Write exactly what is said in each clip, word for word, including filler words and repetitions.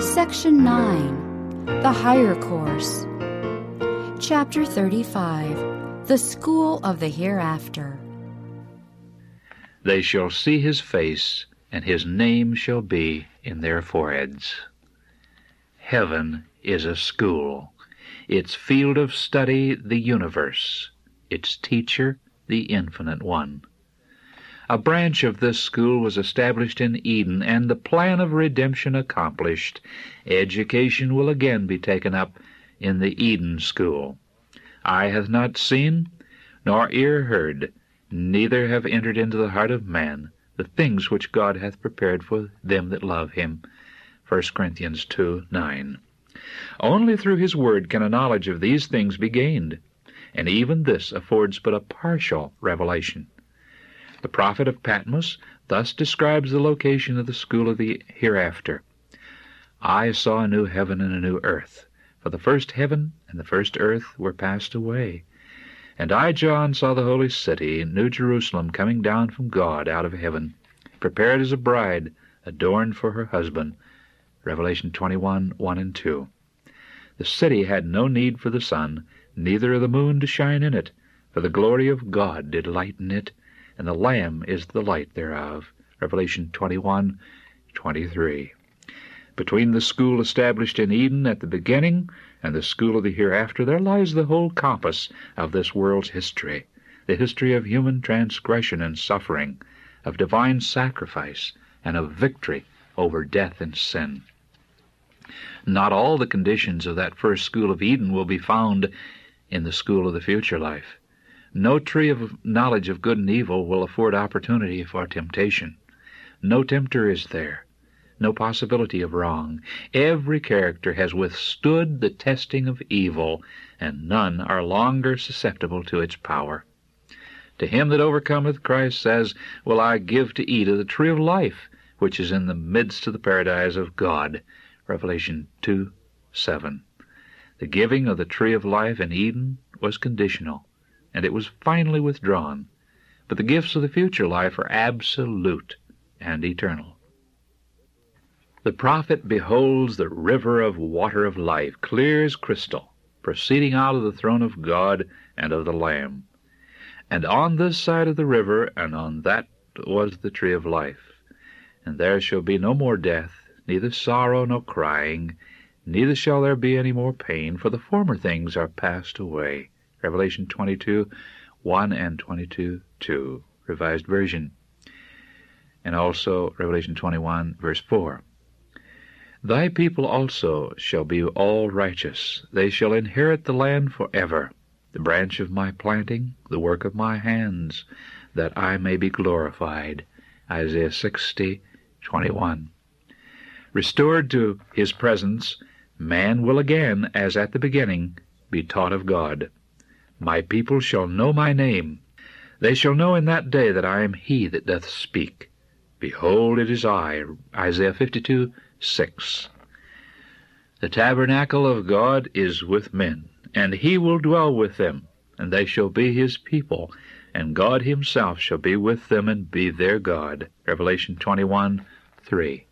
Section nine, The Higher Course. Chapter thirty-five, The School of the Hereafter. They shall see his face, and his name shall be in their foreheads. Heaven is a school, its field of study the universe, its teacher the Infinite One. A branch of this school was established in Eden, and the plan of redemption accomplished, education will again be taken up in the Eden school. Eye hath not seen, nor ear heard, neither have entered into the heart of man the things which God hath prepared for them that love him. First Corinthians two nine. Only through his word can a knowledge of these things be gained, and even this affords but a partial revelation. The prophet of Patmos thus describes the location of the school of the hereafter. I saw a new heaven and a new earth, for the first heaven and the first earth were passed away. And I, John, saw the holy city, New Jerusalem, coming down from God out of heaven, prepared as a bride, adorned for her husband. Revelation twenty-one one and two. The city had no need for the sun, neither of the moon to shine in it, for the glory of God did lighten it, and the Lamb is the light thereof. Revelation twenty-one twenty-three. Between the school established in Eden at the beginning and the school of the hereafter there lies the whole compass of this world's history, the history of human transgression and suffering, of divine sacrifice, and of victory over death and sin. Not all the conditions of that first school of Eden will be found in the school of the future life. No tree of knowledge of good and evil will afford opportunity for temptation. No tempter is there, no possibility of wrong. Every character has withstood the testing of evil, and none are longer susceptible to its power. To him that overcometh, Christ says, will I give to eat of the tree of life, which is in the midst of the paradise of God. Revelation two seven. The giving of the tree of life in Eden was conditional, and it was finally withdrawn. But the gifts of the future life are absolute and eternal. The prophet beholds the river of water of life, clear as crystal, proceeding out of the throne of God and of the Lamb. And on this side of the river and on that was the tree of life. And there shall be no more death, neither sorrow nor crying, neither shall there be any more pain, for the former things are passed away. Revelation twenty-two one and twenty-two two, Revised Version. And also Revelation twenty-one, verse four. Thy people also shall be all righteous. They shall inherit the land forever, the branch of my planting, the work of my hands, that I may be glorified. Isaiah sixty twenty-one. Restored to his presence, man will again, as at the beginning, be taught of God. My people shall know my name. They shall know in that day that I am he that doth speak. Behold, it is I. Isaiah fifty-two six. The tabernacle of God is with men, and he will dwell with them, and they shall be his people, and God himself shall be with them and be their God. Revelation twenty-one three.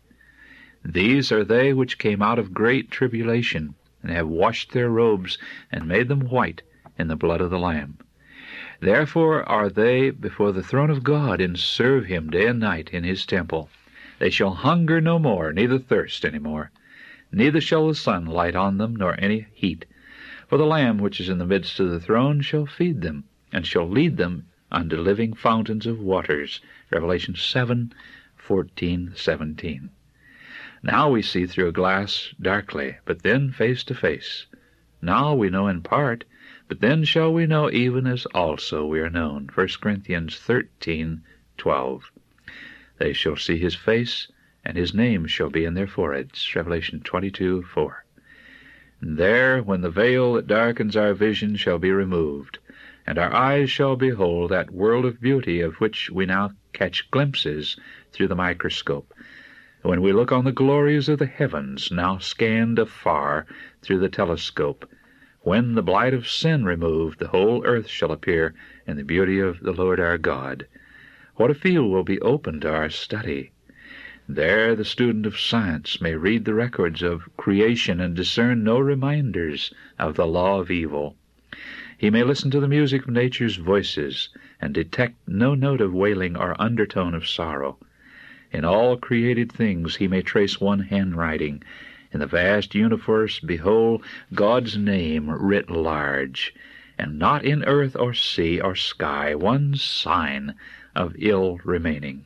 These are they which came out of great tribulation, and have washed their robes, and made them white in the blood of the Lamb. Therefore are they before the throne of God, and serve him day and night in his temple. They shall hunger no more, neither thirst any more. Neither shall the sun light on them, nor any heat. For the Lamb which is in the midst of the throne shall feed them, and shall lead them unto living fountains of waters. Revelation seven fourteen seventeen. Now we see through a glass darkly, but then face to face. Now we know in part, but then shall we know even as also we are known. First Corinthians thirteen twelve. They shall see his face, and his name shall be in their foreheads. Revelation twenty-two four. And there, when the veil that darkens our vision shall be removed, and our eyes shall behold that world of beauty of which we now catch glimpses through the microscope, when we look on the glories of the heavens, now scanned afar through the telescope, when the blight of sin removed, the whole earth shall appear in the beauty of the Lord our God. What a field will be open to our study! There the student of science may read the records of creation and discern no reminders of the law of evil. He may listen to the music of nature's voices and detect no note of wailing or undertone of sorrow. In all created things he may trace one handwriting. In the vast universe behold God's name writ large, and not in earth or sea or sky one sign of ill remaining.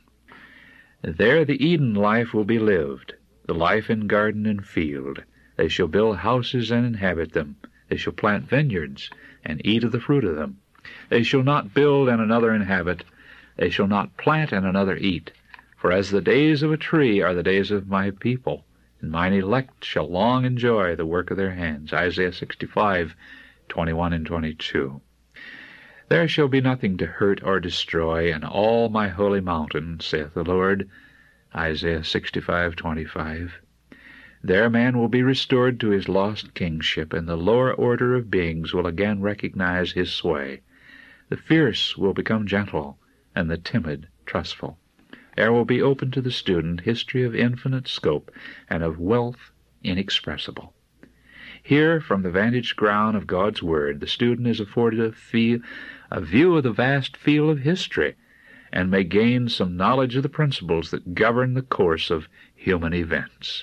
There the Eden life will be lived, the life in garden and field. They shall build houses and inhabit them. They shall plant vineyards and eat of the fruit of them. They shall not build and another inhabit. They shall not plant and another eat. For as the days of a tree are the days of my people, and mine elect shall long enjoy the work of their hands. Isaiah sixty-five, twenty-one and twenty-two. There shall be nothing to hurt or destroy in all my holy mountain, saith the Lord. Isaiah sixty-five, twenty-five. There man will be restored to his lost kingship, and the lower order of beings will again recognize his sway. The fierce will become gentle, and the timid trustful. There will be open to the student history of infinite scope and of wealth inexpressible. Here, from the vantage ground of God's Word, the student is afforded a, feel, a view of the vast field of history, and may gain some knowledge of the principles that govern the course of human events.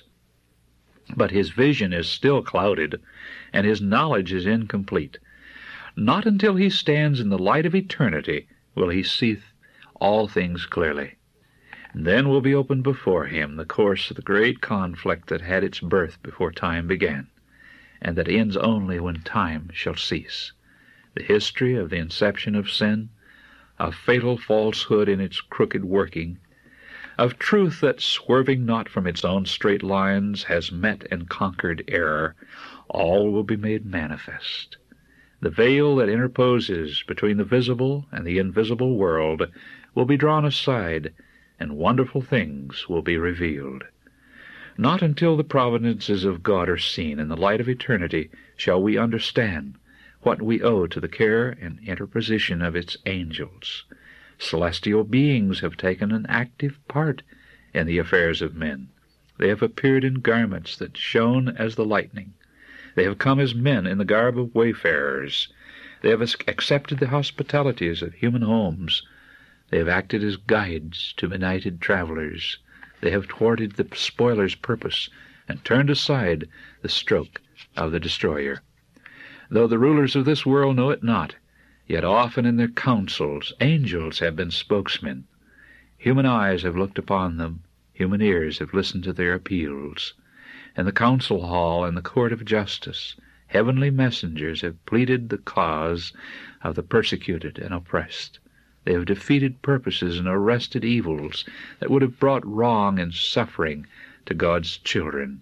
But his vision is still clouded, and his knowledge is incomplete. Not until he stands in the light of eternity will he see all things clearly. Then will be opened before him the course of the great conflict that had its birth before time began, and that ends only when time shall cease. The history of the inception of sin, of fatal falsehood in its crooked working, of truth that, swerving not from its own straight lines, has met and conquered error, all will be made manifest. The veil that interposes between the visible and the invisible world will be drawn aside, and wonderful things will be revealed. Not until the providences of God are seen in the light of eternity shall we understand what we owe to the care and interposition of its angels. Celestial beings have taken an active part in the affairs of men. They have appeared in garments that shone as the lightning. They have come as men in the garb of wayfarers. They have accepted the hospitalities of human homes. They have acted as guides to benighted travelers. They have thwarted the spoiler's purpose and turned aside the stroke of the destroyer. Though the rulers of this world know it not, yet often in their councils angels have been spokesmen. Human eyes have looked upon them, human ears have listened to their appeals. In the council hall and the court of justice, heavenly messengers have pleaded the cause of the persecuted and oppressed. They have defeated purposes and arrested evils that would have brought wrong and suffering to God's children.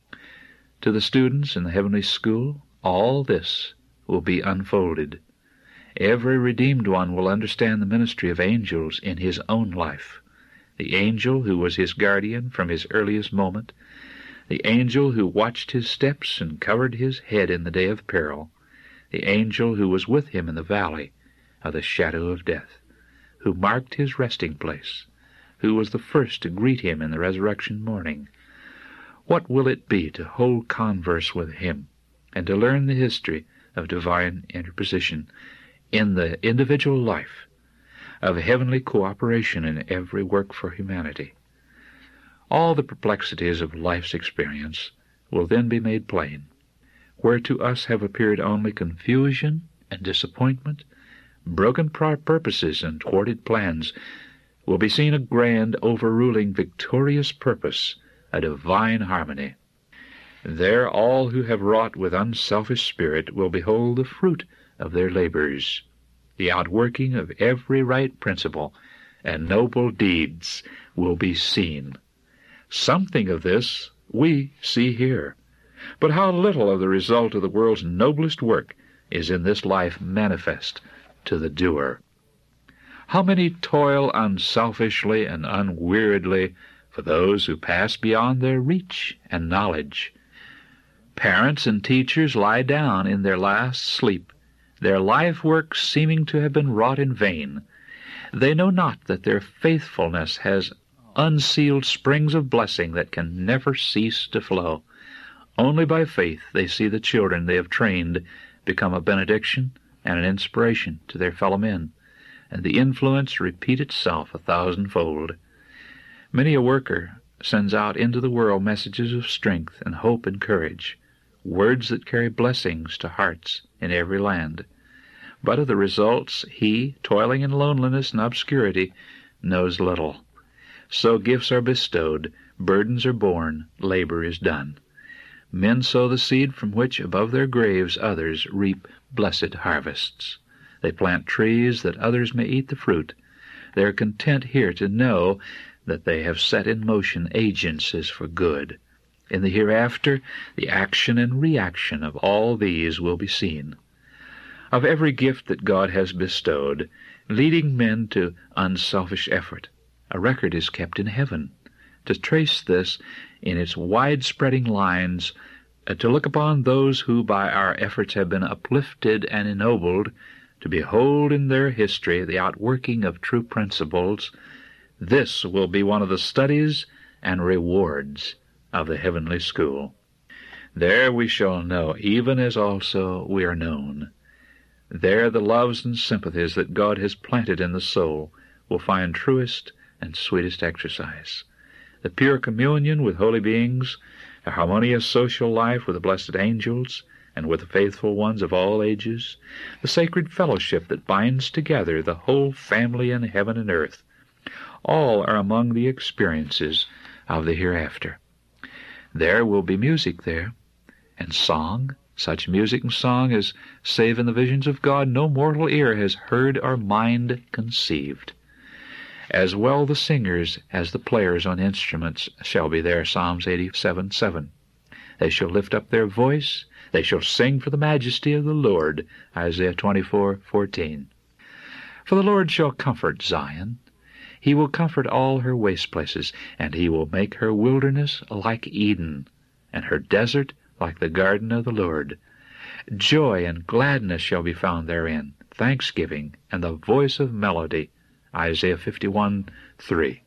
To the students in the heavenly school, all this will be unfolded. Every redeemed one will understand the ministry of angels in his own life. The angel who was his guardian from his earliest moment, the angel who watched his steps and covered his head in the day of peril, the angel who was with him in the valley of the shadow of death, who marked his resting place, who was the first to greet him in the resurrection morning. What will it be to hold converse with him and to learn the history of divine interposition in the individual life, of heavenly cooperation in every work for humanity? All the perplexities of life's experience will then be made plain. Where to us have appeared only confusion and disappointment, broken purposes and thwarted plans, will be seen a grand, overruling, victorious purpose, a divine harmony. There all who have wrought with unselfish spirit will behold the fruit of their labors, the outworking of every right principle, and noble deeds will be seen. Something of this we see here, but how little of the result of the world's noblest work is in this life manifest to the doer. How many toil unselfishly and unweariedly for those who pass beyond their reach and knowledge. Parents and teachers lie down in their last sleep, their life work seeming to have been wrought in vain. They know not that their faithfulness has unsealed springs of blessing that can never cease to flow. Only by faith they see the children they have trained become a benediction and an inspiration to their fellow men, and the influence repeat itself a thousandfold. Many a worker sends out into the world messages of strength and hope and courage, words that carry blessings to hearts in every land. But of the results he, toiling in loneliness and obscurity, knows little. So gifts are bestowed, burdens are borne, labor is done. Men sow the seed from which above their graves others reap blessed harvests. They plant trees that others may eat the fruit. They are content here to know that they have set in motion agencies for good. In the hereafter, the action and reaction of all these will be seen. Of every gift that God has bestowed, leading men to unselfish effort, a record is kept in heaven. To trace this in its wide-spreading lines, uh, to look upon those who by our efforts have been uplifted and ennobled, to behold in their history the outworking of true principles, this will be one of the studies and rewards of the heavenly school. There we shall know, even as also we are known. There the loves and sympathies that God has planted in the soul will find truest and sweetest exercise. The pure communion with holy beings, the harmonious social life with the blessed angels and with the faithful ones of all ages, the sacred fellowship that binds together the whole family in heaven and earth, all are among the experiences of the hereafter. There will be music there, and song, such music and song as, save in the visions of God, no mortal ear has heard or mind conceived. As well the singers as the players on instruments shall be there, Psalms eighty-seven seven. They shall lift up their voice, they shall sing for the majesty of the Lord, Isaiah twenty-four fourteen. For the Lord shall comfort Zion. He will comfort all her waste places, and he will make her wilderness like Eden, and her desert like the garden of the Lord. Joy and gladness shall be found therein, thanksgiving and the voice of melody, Isaiah fifty-one three.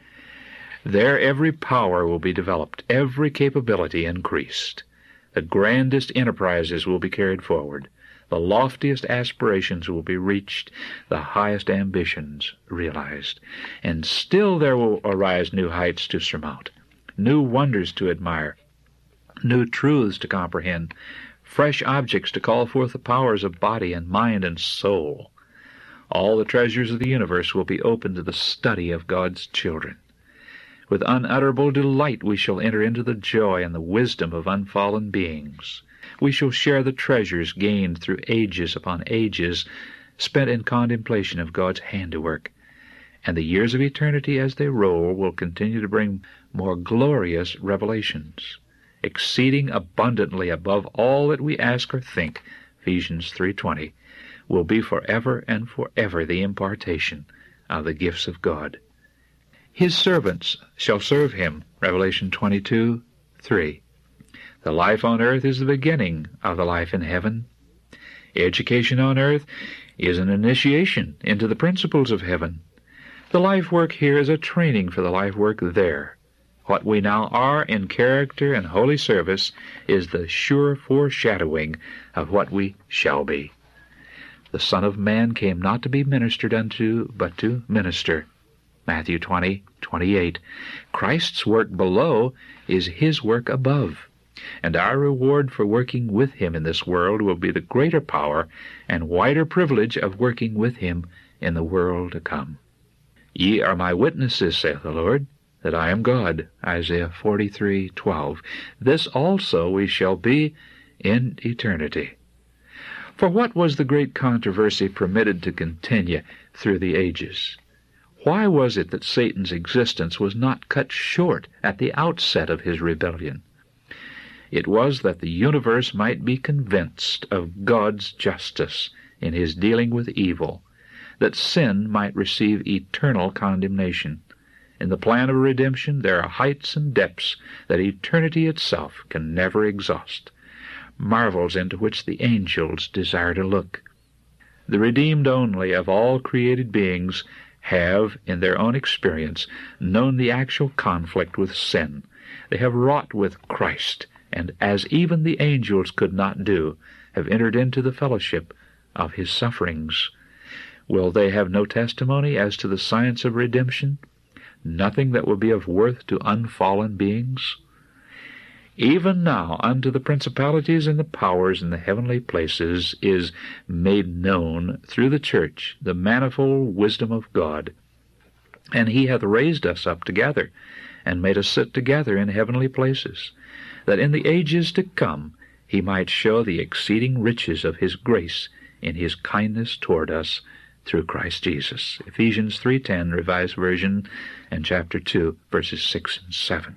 There every power will be developed, every capability increased. The grandest enterprises will be carried forward. The loftiest aspirations will be reached, the highest ambitions realized. And still there will arise new heights to surmount, new wonders to admire, new truths to comprehend, fresh objects to call forth the powers of body and mind and soul. All the treasures of the universe will be open to the study of God's children. With unutterable delight we shall enter into the joy and the wisdom of unfallen beings. We shall share the treasures gained through ages upon ages, spent in contemplation of God's handiwork. And the years of eternity as they roll will continue to bring more glorious revelations, exceeding abundantly above all that we ask or think, Ephesians three twenty, will be forever and forever the impartation of the gifts of God. His servants shall serve him, Revelation twenty-two three. The life on earth is the beginning of the life in heaven. Education on earth is an initiation into the principles of heaven. The life work here is a training for the life work there. What we now are in character and holy service is the sure foreshadowing of what we shall be. The Son of Man came not to be ministered unto, but to minister, Matthew twenty twenty-eight. Christ's work below is his work above, and our reward for working with him in this world will be the greater power and wider privilege of working with him in the world to come. Ye are my witnesses, saith the Lord, that I am God, Isaiah forty-three twelve. This also we shall be in eternity. For what was the great controversy permitted to continue through the ages? Why was it that Satan's existence was not cut short at the outset of his rebellion? It was that the universe might be convinced of God's justice in his dealing with evil, that sin might receive eternal condemnation. In the plan of redemption there are heights and depths that eternity itself can never exhaust, marvels into which the angels desire to look. The redeemed only of all created beings have, in their own experience, known the actual conflict with sin. They have wrought with Christ, and as even the angels could not do, have entered into the fellowship of his sufferings. Will they have no testimony as to the science of redemption? Nothing that will be of worth to unfallen beings? Even now unto the principalities and the powers in the heavenly places is made known through the church the manifold wisdom of God. And he hath raised us up together, and made us sit together in heavenly places, that in the ages to come he might show the exceeding riches of his grace in his kindness toward us through Christ Jesus. Ephesians three ten, Revised Version, and chapter two, verses six and seven.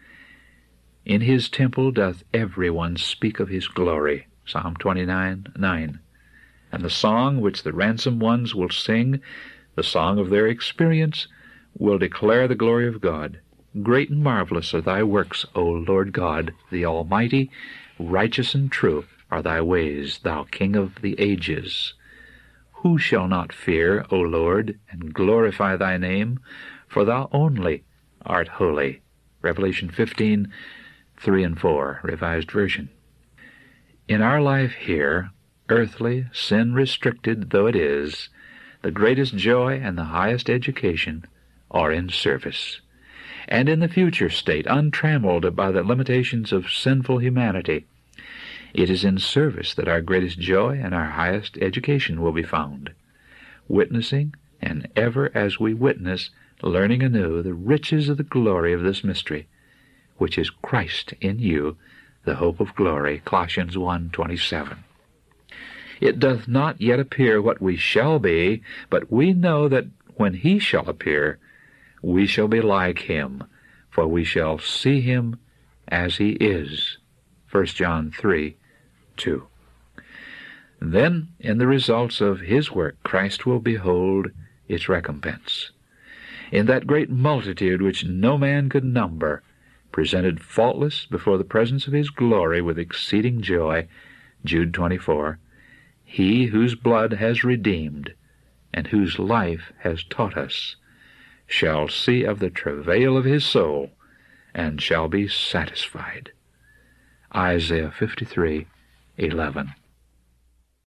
In his temple doth every one speak of his glory. Psalm twenty-nine nine. And the song which the ransomed ones will sing, the song of their experience, will declare the glory of God. Great and marvelous are thy works, O Lord God, the Almighty. Righteous and true are thy ways, thou King of the ages. Who shall not fear, O Lord, and glorify thy name? For thou only art holy. Revelation fifteen three and four, Revised Version. In our life here, earthly, sin-restricted though it is, the greatest joy and the highest education are in service. And in the future state, untrammeled by the limitations of sinful humanity, it is in service that our greatest joy and our highest education will be found. Witnessing, and ever as we witness, learning anew the riches of the glory of this mystery, which is Christ in you, the hope of glory. Colossians one twenty-seven. It doth not yet appear what we shall be, but we know that when he shall appear, we shall be like him, for we shall see him as he is. First John three two. Then, in the results of his work, Christ will behold its recompense. In that great multitude which no man could number, presented faultless before the presence of his glory with exceeding joy, Jude twenty-four, he whose blood has redeemed, and whose life has taught us, shall see of the travail of his soul, and shall be satisfied. Isaiah fifty-three eleven.